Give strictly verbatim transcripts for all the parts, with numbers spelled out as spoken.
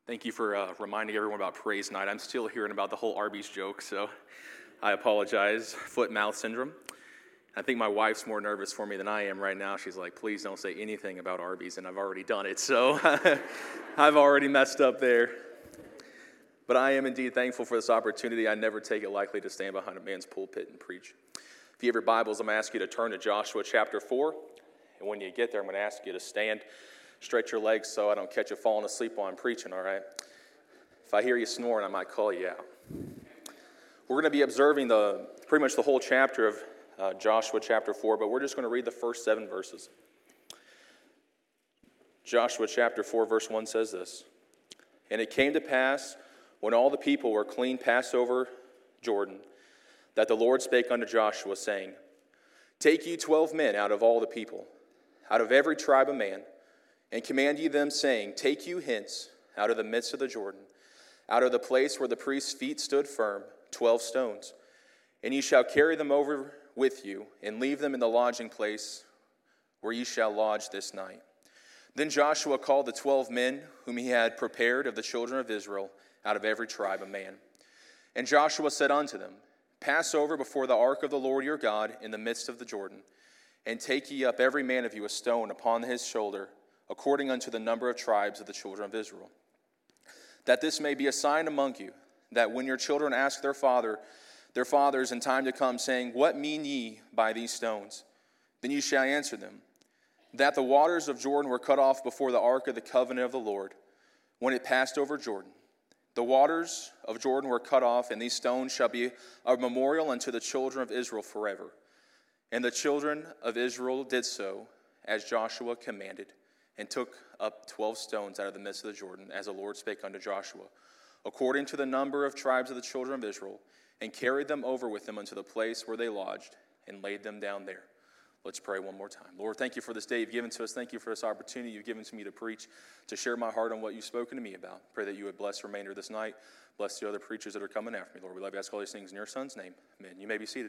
Thank you for uh, reminding everyone about praise night. I'm still hearing about the whole Arby's joke, so I apologize. Foot-mouth syndrome. I think my wife's more nervous for me than I am right now. She's like, please don't say anything about Arby's, and I've already done it, so I've already messed up there. But I am indeed thankful for this opportunity. I never take it lightly to stand behind a man's pulpit and preach. If you have your Bibles, I'm going to ask you to turn to Joshua chapter four, and when you get there, I'm going to ask you to stand. Stretch your legs so I don't catch you falling asleep while I'm preaching, all right? If I hear you snoring, I might call you out. We're going to be observing the pretty much the whole chapter of uh, Joshua chapter four, but we're just going to read the first seven verses. Joshua chapter four, verse one says this, "And it came to pass, when all the people were clean passed over Jordan, that the Lord spake unto Joshua, saying, Take ye twelve men out of all the people, out of every tribe of man, and command ye them, saying, Take you hence out of the midst of the Jordan, out of the place where the priest's feet stood firm, twelve stones. And ye shall carry them over with you, and leave them in the lodging place where ye shall lodge this night. Then Joshua called the twelve men whom he had prepared of the children of Israel, out of every tribe of man. And Joshua said unto them, Pass over before the ark of the Lord your God in the midst of the Jordan, and take ye up every man of you a stone upon his shoulder, according unto the number of tribes of the children of Israel. That this may be a sign among you, that when your children ask their father, their fathers in time to come, saying, What mean ye by these stones? Then ye shall answer them, that the waters of Jordan were cut off before the ark of the covenant of the Lord, when it passed over Jordan. The waters of Jordan were cut off, and these stones shall be a memorial unto the children of Israel forever. And the children of Israel did so, as Joshua commanded, and took up twelve stones out of the midst of the Jordan, as the Lord spake unto Joshua, according to the number of tribes of the children of Israel, and carried them over with them unto the place where they lodged, and laid them down there." Let's pray one more time. Lord, thank you for this day you've given to us. Thank you for this opportunity you've given to me to preach, to share my heart on what you've spoken to me about. Pray that you would bless the remainder of this night. Bless the other preachers that are coming after me. Lord, we love you. Ask all these things in your Son's name. Amen. You may be seated.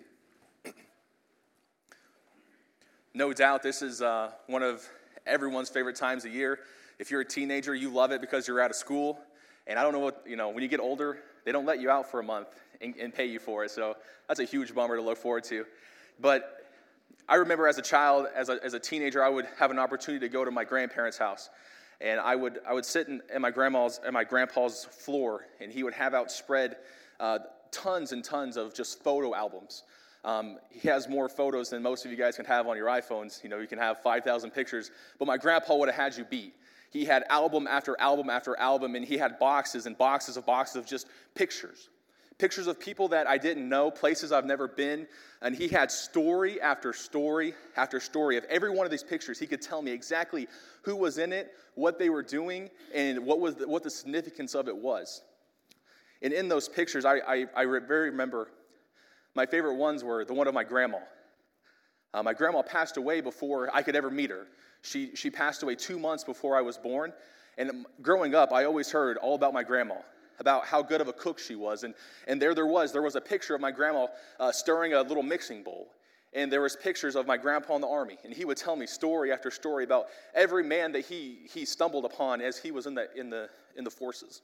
No doubt this is uh, one of everyone's favorite times of year. If you're a teenager, you love it because you're out of school. And I don't know what, you know, when you get older, they don't let you out for a month and, and pay you for it. So that's a huge bummer to look forward to. But I remember as a child, as a, as a teenager, I would have an opportunity to go to my grandparents' house. And I would I would sit in, in my grandma's and my grandpa's floor, and he would have outspread uh, tons and tons of just photo albums. Um, he has more photos than most of you guys can have on your iPhones. You know, you can have five thousand pictures. But my grandpa would have had you beat. He had album after album after album, and he had boxes and boxes of boxes of just pictures. Pictures of people that I didn't know, places I've never been. And he had story after story after story of every one of these pictures. He could tell me exactly who was in it, what they were doing, and what was the, what the significance of it was. And in those pictures, I, I, I very remember my favorite ones were the one of my grandma. Uh, my grandma passed away before I could ever meet her. She she passed away two months before I was born. And growing up, I always heard all about my grandma, about how good of a cook she was. And, and there there was, there was a picture of my grandma uh, stirring a little mixing bowl. And there was pictures of my grandpa in the army. And he would tell me story after story about every man that he he stumbled upon as he was in the in the in the forces.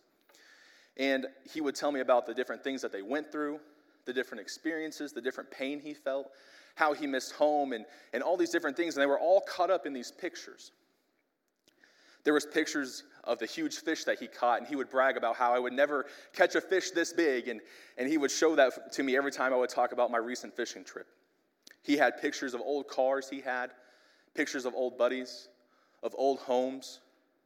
And he would tell me about the different things that they went through, the different experiences, the different pain he felt, how he missed home, and, and all these different things. And they were all caught up in these pictures. There was pictures of the huge fish that he caught, and he would brag about how I would never catch a fish this big, and, and he would show that to me every time I would talk about my recent fishing trip. He had pictures of old cars he had, pictures of old buddies, of old homes.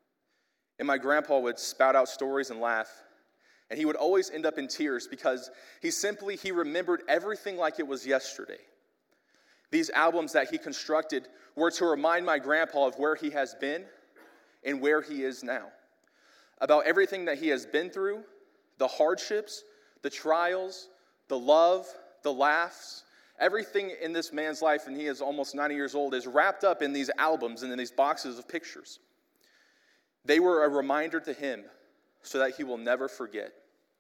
And my grandpa would spout out stories and laugh. And he would always end up in tears because he simply, he remembered everything like it was yesterday. These albums that he constructed were to remind my grandpa of where he has been and where he is now. About everything that he has been through, the hardships, the trials, the love, the laughs, everything in this man's life, and he is almost ninety years old, is wrapped up in these albums and in these boxes of pictures. They were a reminder to him so that he will never forget.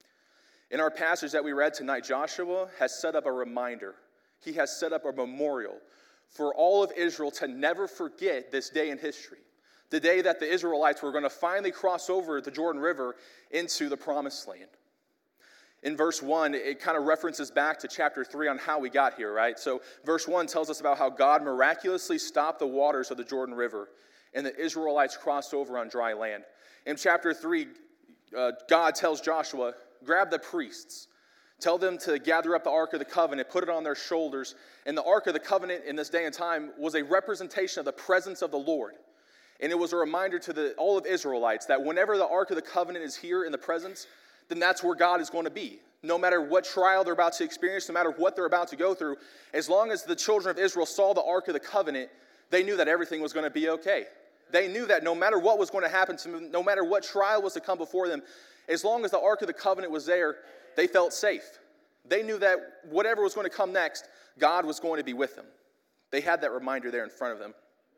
In our passage that we read tonight, Joshua has set up a reminder. He has set up a memorial for all of Israel to never forget this day in history, the day that the Israelites were going to finally cross over the Jordan River into the Promised Land. In verse one, it kind of references back to chapter three on how we got here, right? So verse one tells us about how God miraculously stopped the waters of the Jordan River and the Israelites crossed over on dry land. In chapter three, uh, God tells Joshua, grab the priests, tell them to gather up the Ark of the Covenant, put it on their shoulders. And the Ark of the Covenant in this day and time was a representation of the presence of the Lord. And it was a reminder to the, all of Israelites that whenever the Ark of the Covenant is here in the presence, then that's where God is going to be. No matter what trial they're about to experience, no matter what they're about to go through, as long as the children of Israel saw the Ark of the Covenant, they knew that everything was going to be okay. They knew that no matter what was going to happen to them, no matter what trial was to come before them, as long as the Ark of the Covenant was there, they felt safe. They knew that whatever was going to come next, God was going to be with them. They had that reminder there in front of them.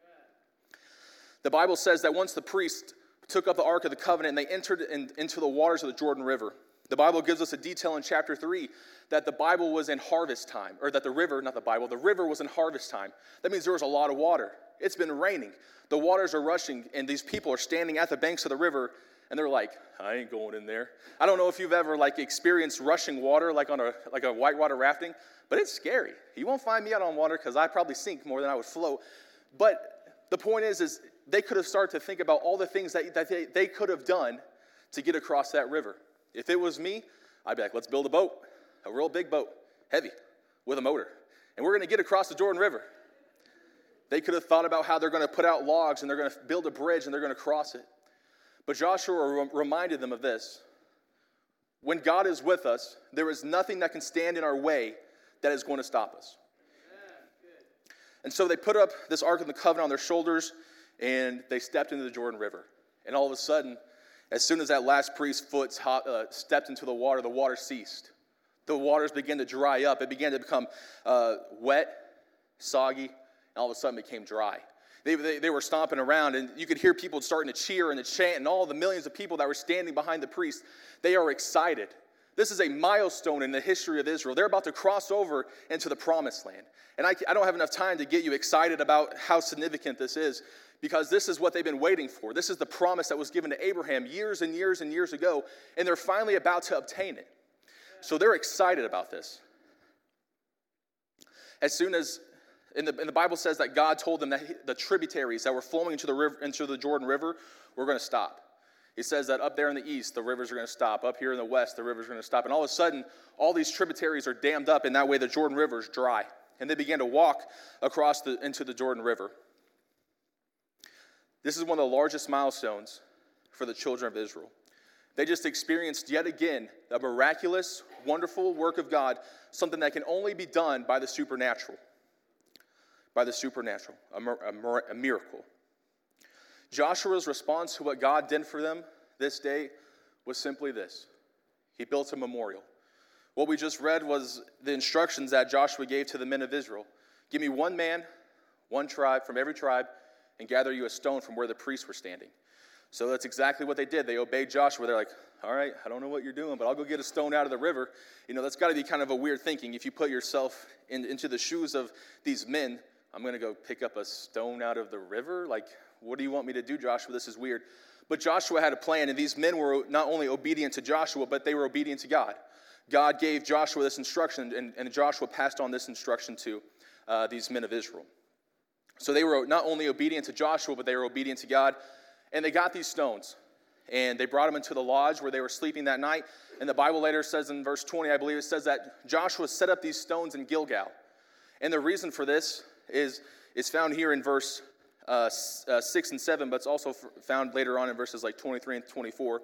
The Bible says that once the priest took up the Ark of the Covenant and they entered in, into the waters of the Jordan River, the Bible gives us a detail in chapter three that the Bible was in harvest time, or that the river, not the Bible, the river was in harvest time. That means there was a lot of water. It's been raining. The waters are rushing, and these people are standing at the banks of the river, and they're like, I ain't going in there. I don't know if you've ever like experienced rushing water, like on a like a whitewater rafting, but it's scary. You won't find me out on water because I'd probably sink more than I would float. But the point is, is they could have started to think about all the things that, that they, they could have done to get across that river. If it was me, I'd be like, let's build a boat, a real big boat, heavy, with a motor. And we're going to get across the Jordan River. They could have thought about how they're going to put out logs and they're going to build a bridge and they're going to cross it. But Joshua re- reminded them of this. When God is with us, there is nothing that can stand in our way that is going to stop us. And so they put up this Ark of the Covenant on their shoulders and they stepped into the Jordan River. And all of a sudden, as soon as that last priest's foot uh, stepped into the water, the water ceased. The waters began to dry up. It began to become uh, wet, soggy, and all of a sudden became dry. They, they, they were stomping around, and you could hear people starting to cheer and to chant, and all the millions of people that were standing behind the priest, they are excited. This is a milestone in the history of Israel. They're about to cross over into the Promised Land. And I, I don't have enough time to get you excited about how significant this is, because this is what they've been waiting for. This is the promise that was given to Abraham years and years and years ago, and they're finally about to obtain it. So they're excited about this. As soon as, and the, and the Bible says that God told them that he, the tributaries that were flowing into the river, into the Jordan River were going to stop. He says that up there in the east, the rivers are going to stop. Up here in the west, the rivers are going to stop. And all of a sudden, all these tributaries are dammed up, and that way the Jordan River is dry. And they began to walk across the, into the Jordan River. This is one of the largest milestones for the children of Israel. They just experienced yet again a miraculous, wonderful work of God, something that can only be done by the supernatural. By the supernatural, a, a, a miracle. Joshua's response to what God did for them this day was simply this. He built a memorial. What we just read was the instructions that Joshua gave to the men of Israel. Give me one man, one tribe from every tribe, and gather you a stone from where the priests were standing. So that's exactly what they did. They obeyed Joshua. They're like, all right, I don't know what you're doing, but I'll go get a stone out of the river. You know, that's got to be kind of a weird thinking. If you put yourself in, into the shoes of these men, I'm going to go pick up a stone out of the river? Like, what do you want me to do, Joshua? This is weird. But Joshua had a plan, and these men were not only obedient to Joshua, but they were obedient to God. God gave Joshua this instruction, and, and Joshua passed on this instruction to uh, these men of Israel. So they were not only obedient to Joshua, but they were obedient to God. And they got these stones, and they brought them into the lodge where they were sleeping that night. And the Bible later says in verse twenty, I believe it says that Joshua set up these stones in Gilgal. And the reason for this is, is found here in verse uh, uh, six and seven, but it's also f- found later on in verses like twenty-three and twenty-four.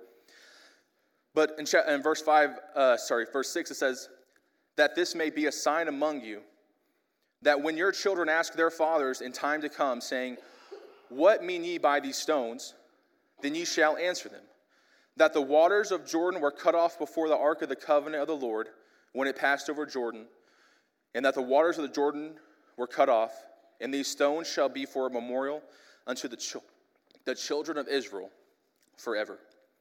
But in, cha- in verse five, uh, sorry, verse six, it says, that this may be a sign among you, that when your children ask their fathers in time to come, saying, what mean ye by these stones? Then ye shall answer them, that the waters of Jordan were cut off before the ark of the covenant of the Lord when it passed over Jordan, and that the waters of the Jordan were cut off, and these stones shall be for a memorial unto the, ch- the children of Israel forever.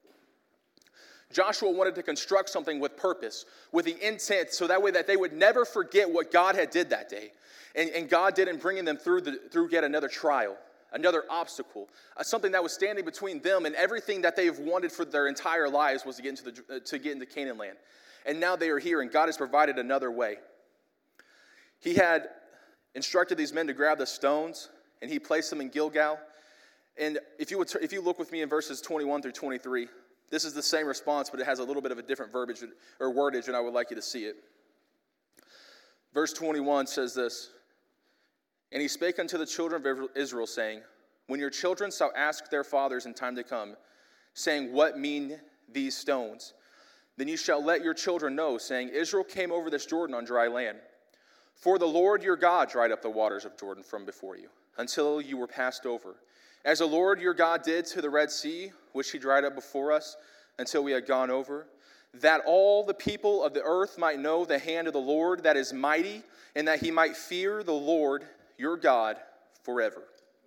Joshua wanted to construct something with purpose, with the intent, so that way that they would never forget what God had did that day. And, and God did in bringing them through, the, through yet another trial. another obstacle, uh, something that was standing between them and everything that they've wanted for their entire lives was to get into the, uh, to get into Canaan land. And now they are here, and God has provided another way. He had instructed these men to grab the stones, and he placed them in Gilgal. And if you would, if you look with me in verses twenty-one through twenty-three, this is the same response, but it has a little bit of a different verbiage or wordage, and I would like you to see it. Verse twenty-one says this, "And he spake unto the children of Israel, saying, When your children shall ask their fathers in time to come, saying, What mean these stones? Then you shall let your children know, saying, Israel came over this Jordan on dry land. For the Lord your God dried up the waters of Jordan from before you, until you were passed over. As the Lord your God did to the Red Sea, which he dried up before us, until we had gone over, that all the people of the earth might know the hand of the Lord that is mighty, and that he might fear the Lord your God forever."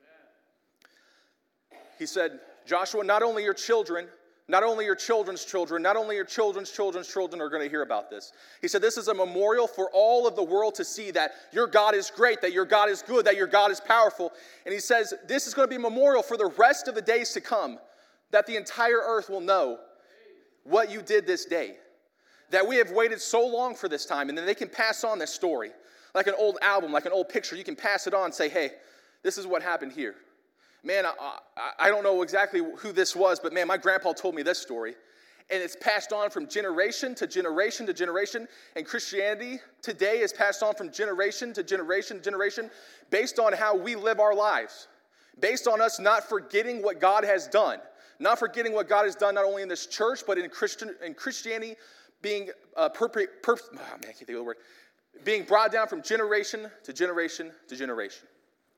He said, Joshua, not only your children, not only your children's children, not only your children's children's children are going to hear about this. He said, this is a memorial for all of the world to see that your God is great, that your God is good, that your God is powerful. And he says, this is going to be a memorial for the rest of the days to come, that the entire earth will know what you did this day. That we have waited so long for this time, and then they can pass on this story. Like an old album, like an old picture, you can pass it on and say, hey, this is what happened here. Man, I, I, I don't know exactly who this was, but man, my grandpa told me this story. And it's passed on from generation to generation to generation. And Christianity today is passed on from generation to generation to generation based on how we live our lives. Based on us not forgetting what God has done. Not forgetting what God has done not only in this church, but in Christian in Christianity being uh, per, per, per, oh man, I can't think of the word. Being brought down from generation to generation to generation.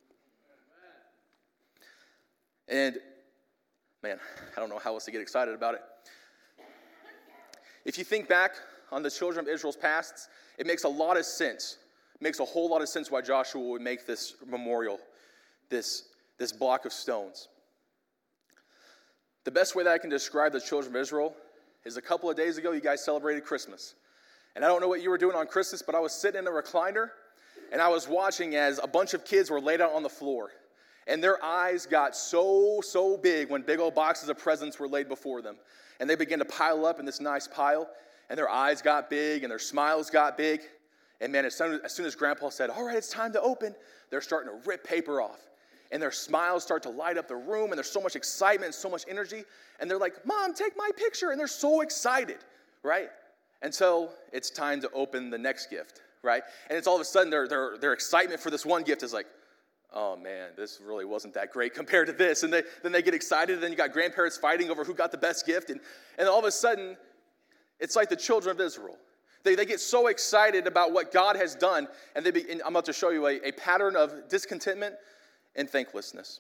And, man, I don't know how else to get excited about it. If you think back on the children of Israel's pasts, it makes a lot of sense. It makes a whole lot of sense why Joshua would make this memorial, this, this block of stones. The best way that I can describe the children of Israel is a couple of days ago, you guys celebrated Christmas. And I don't know what you were doing on Christmas, but I was sitting in a recliner, and I was watching as a bunch of kids were laid out on the floor. And their eyes got so, so big when big old boxes of presents were laid before them. And they began to pile up in this nice pile. And their eyes got big and their smiles got big. And man, as soon as, soon as Grandpa said, all right, it's time to open, they're starting to rip paper off. And their smiles start to light up the room. And there's so much excitement and so much energy. And they're like, Mom, take my picture. And they're so excited, right? Until it's time to open the next gift, right? And it's all of a sudden their, their, their excitement for this one gift is like, oh man, this really wasn't that great compared to this. And they, then they get excited, and then you got grandparents fighting over who got the best gift. And, and all of a sudden, it's like the children of Israel. They, they get so excited about what God has done, and, they be, and I'm about to show you a, a pattern of discontentment and thanklessness.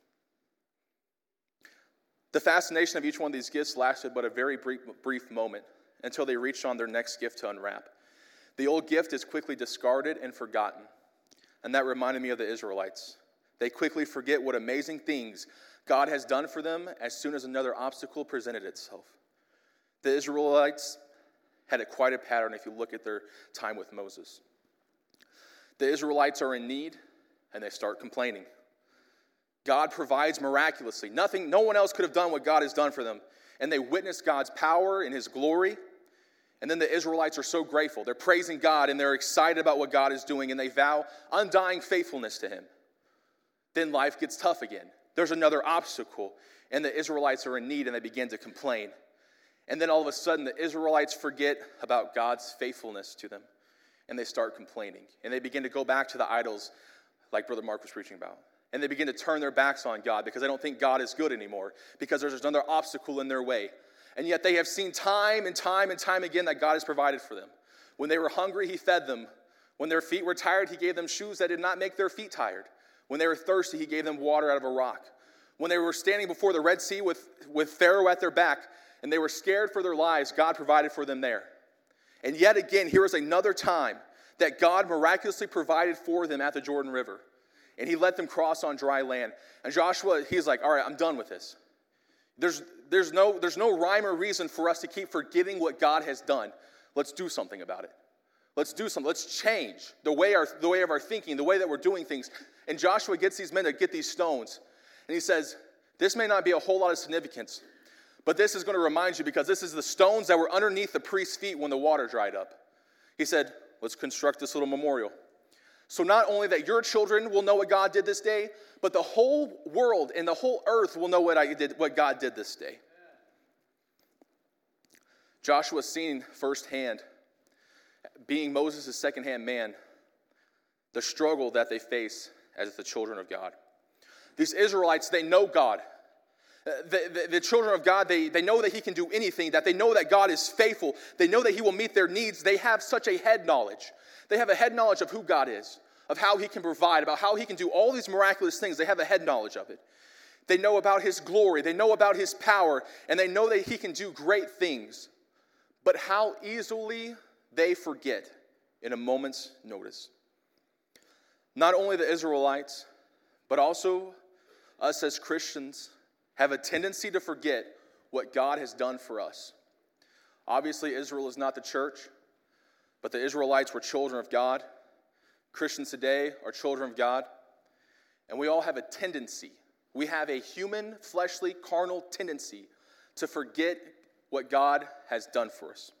The fascination of each one of these gifts lasted but a very brief, brief moment until they reached on their next gift to unwrap. The old gift is quickly discarded and forgotten. And that reminded me of the Israelites. They quickly forget what amazing things God has done for them as soon as another obstacle presented itself. The Israelites had a quite a pattern if you look at their time with Moses. The Israelites are in need, and they start complaining. God provides miraculously. Nothing, no one else could have done what God has done for them. And they witness God's power and his glory. And then the Israelites are so grateful. They're praising God, and they're excited about what God is doing, and they vow undying faithfulness to him. Then life gets tough again. There's another obstacle, and the Israelites are in need, and they begin to complain. And then all of a sudden, the Israelites forget about God's faithfulness to them, and they start complaining. And they begin to go back to the idols like Brother Mark was preaching about. And they begin to turn their backs on God because they don't think God is good anymore, because there's another obstacle in their way. And yet they have seen time and time and time again that God has provided for them. When they were hungry, he fed them. When their feet were tired, he gave them shoes that did not make their feet tired. When they were thirsty, he gave them water out of a rock. When they were standing before the Red Sea with, with Pharaoh at their back, and they were scared for their lives, God provided for them there. And yet again, here is another time that God miraculously provided for them at the Jordan River. And he let them cross on dry land. And Joshua, he's like, all right, I'm done with this. There's, there's, no, there's no rhyme or reason for us to keep forgetting what God has done. Let's do something about it. Let's do something. Let's change the way, our, the way of our thinking, the way that we're doing things. And Joshua gets these men to get these stones. And he says, this may not be a whole lot of significance, but this is going to remind you because this is the stones that were underneath the priest's feet when the water dried up. He said, let's construct this little memorial. So not only that your children will know what God did this day, but the whole world and the whole earth will know what I did, what God did this day. Joshua seen firsthand, being Moses' second-hand man, the struggle that they face as the children of God. These Israelites, they know God. The, the, the children of God, they, they know that he can do anything, that they know that God is faithful. They know that he will meet their needs. They have such a head knowledge. They have a head knowledge of who God is, of how he can provide, about how he can do all these miraculous things. They have a head knowledge of it. They know about his glory. They know about his power, and they know that he can do great things. But how easily they forget in a moment's notice. Not only the Israelites, but also us as Christians have a tendency to forget what God has done for us. Obviously, Israel is not the church, but the Israelites were children of God. Christians today are children of God. And we all have a tendency, we have a human, fleshly, carnal tendency to forget what God has done for us.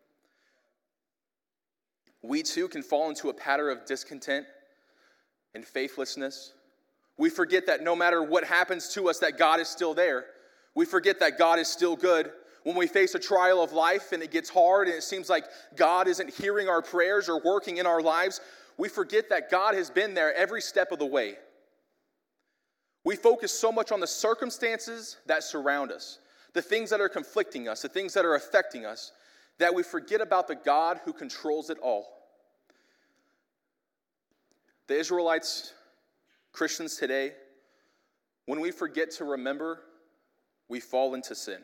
We too can fall into a pattern of discontent and faithlessness. We forget that no matter what happens to us, that God is still there. We forget that God is still good. When we face a trial of life and it gets hard and it seems like God isn't hearing our prayers or working in our lives, we forget that God has been there every step of the way. We focus so much on the circumstances that surround us, the things that are conflicting us, the things that are affecting us, that we forget about the God who controls it all. The Israelites, Christians today, when we forget to remember, we fall into sin.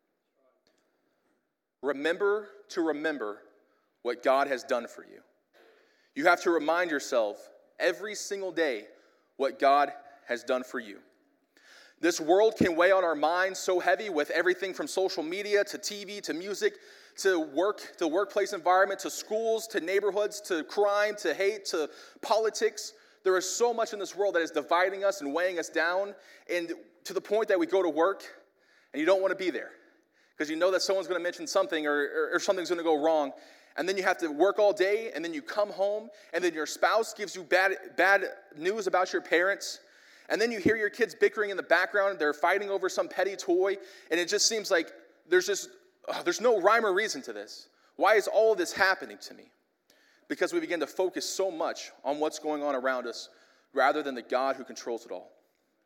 Remember to remember what God has done for you. You have to remind yourself every single day what God has done for you. This world can weigh on our minds so heavy with everything from social media to T V to music to work, to workplace environment, to schools, to neighborhoods, to crime, to hate, to politics. There is so much in this world that is dividing us and weighing us down, and to the point that we go to work and you don't want to be there because you know that someone's going to mention something or, or, or something's going to go wrong. And then you have to work all day, and then you come home, and then your spouse gives you bad, bad news about your parents. And then you hear your kids bickering in the background. They're fighting over some petty toy, and it just seems like there's just oh, there's no rhyme or reason to this. Why is all of this happening to me? Because we begin to focus so much on what's going on around us rather than the God who controls it all.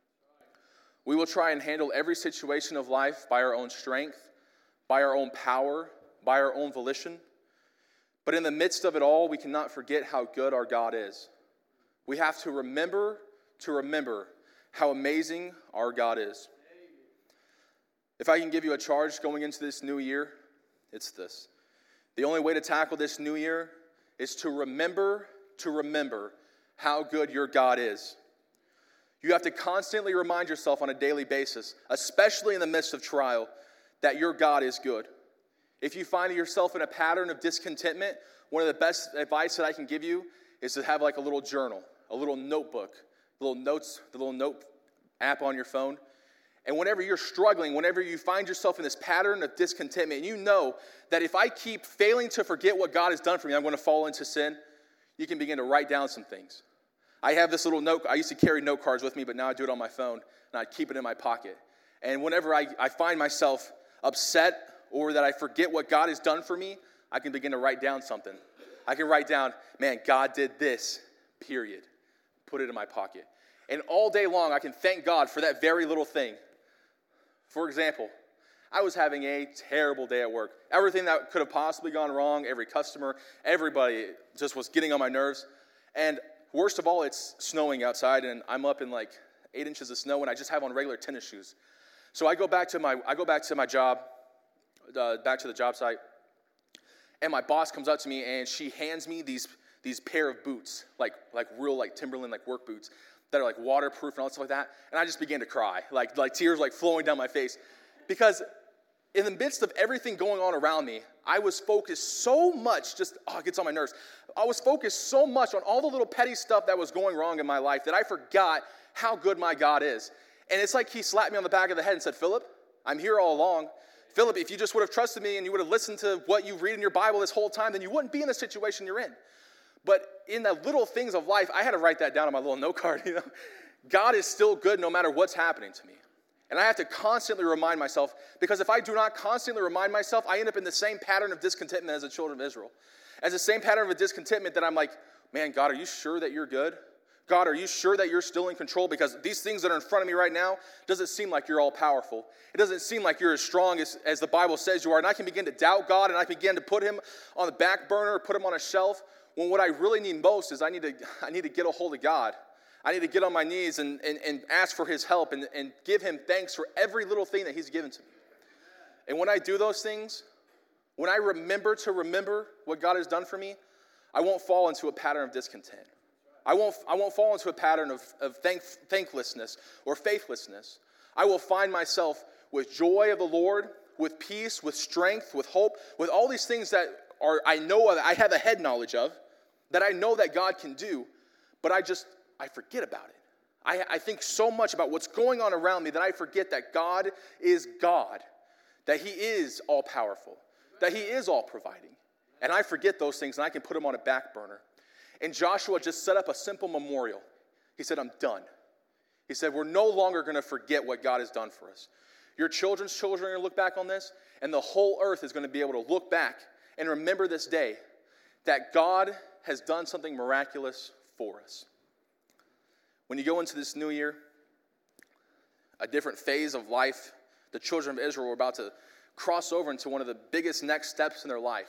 We will try and handle every situation of life by our own strength, by our own power, by our own volition. But in the midst of it all, we cannot forget how good our God is. We have to remember to remember how amazing our God is. If I can give you a charge going into this new year, it's this. The only way to tackle this new year is to remember to remember how good your God is. You have to constantly remind yourself on a daily basis, especially in the midst of trial, that your God is good. If you find yourself in a pattern of discontentment, one of the best advice that I can give you is to have like a little journal, a little notebook, little notes, the little note app on your phone. And whenever you're struggling, whenever you find yourself in this pattern of discontentment, you know that if I keep failing to forget what God has done for me, I'm going to fall into sin, you can begin to write down some things. I have this little note. I used to carry note cards with me, but now I do it on my phone, and I keep it in my pocket. And whenever I, I find myself upset or that I forget what God has done for me, I can begin to write down something. I can write down, man, God did this, period. Put it in my pocket. And all day long, I can thank God for that very little thing. For example, I was having a terrible day at work. Everything that could have possibly gone wrong, every customer, everybody just was getting on my nerves. And worst of all, it's snowing outside, and I'm up in like eight inches of snow, and I just have on regular tennis shoes. So I go back to my I go back to my job, uh, back to the job site, and my boss comes up to me, and she hands me these these pair of boots, like like real like Timberland like work boots that are like waterproof and all that stuff like that. And I just began to cry, like like tears like flowing down my face, because in the midst of everything going on around me, I was focused so much, just, oh, it gets on my nerves. I was focused so much on all the little petty stuff that was going wrong in my life that I forgot how good my God is. And it's like he slapped me on the back of the head and said, Philip, I'm here all along. Philip, if you just would have trusted me and you would have listened to what you read in your Bible this whole time, then you wouldn't be in the situation you're in. But in the little things of life, I had to write that down on my little note card, you know. God is still good no matter what's happening to me. And I have to constantly remind myself, because if I do not constantly remind myself, I end up in the same pattern of discontentment as the children of Israel. As the same pattern of a discontentment that I'm like, man, God, are you sure that you're good? God, are you sure that you're still in control? Because these things that are in front of me right now, doesn't seem like you're all powerful. It doesn't seem like you're as strong as, as the Bible says you are. And I can begin to doubt God, and I begin to put him on the back burner, put him on a shelf, when what I really need most is I need to, I need to get a hold of God. I need to get on my knees and, and, and ask for his help and, and give him thanks for every little thing that he's given to me. And when I do those things, when I remember to remember what God has done for me, I won't fall into a pattern of discontent. I won't, I won't fall into a pattern of, of thank, thanklessness or faithlessness. I will find myself with joy of the Lord, with peace, with strength, with hope, with all these things that are I know of, I have a head knowledge of, that I know that God can do, but I just, I forget about it. I, I think so much about what's going on around me that I forget that God is God, that he is all-powerful, that he is all-providing. And I forget those things, and I can put them on a back burner. And Joshua just set up a simple memorial. He said, I'm done. He said, we're no longer going to forget what God has done for us. Your children's children are going to look back on this, and the whole earth is going to be able to look back and remember this day that God has done something miraculous for us. When you go into this new year, a different phase of life, the children of Israel were about to cross over into one of the biggest next steps in their life.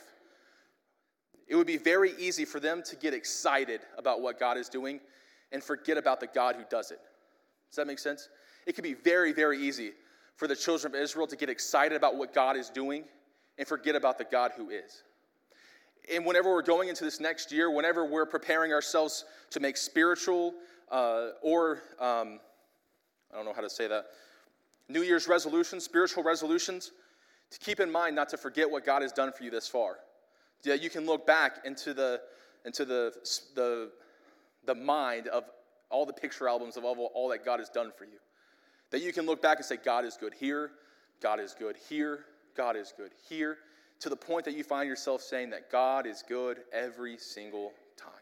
It would be very easy for them to get excited about what God is doing and forget about the God who does it. Does that make sense? It could be very, very easy for the children of Israel to get excited about what God is doing and forget about the God who is. And whenever we're going into this next year, whenever we're preparing ourselves to make spiritual uh, or, um, I don't know how to say that, New Year's resolutions, spiritual resolutions, to keep in mind not to forget what God has done for you this far. That you can look back into the into the the the mind of all the picture albums of all, all that God has done for you. That you can look back and say, God is good here, God is good here, God is good here, to the point that you find yourself saying that God is good every single time.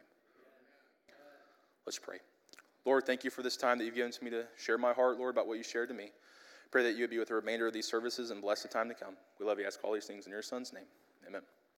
Let's pray. Lord, thank you for this time that you've given to me to share my heart, Lord, about what you shared to me. Pray that you would be with the remainder of these services and bless the time to come. We love you. I ask all these things in your Son's name. Amen.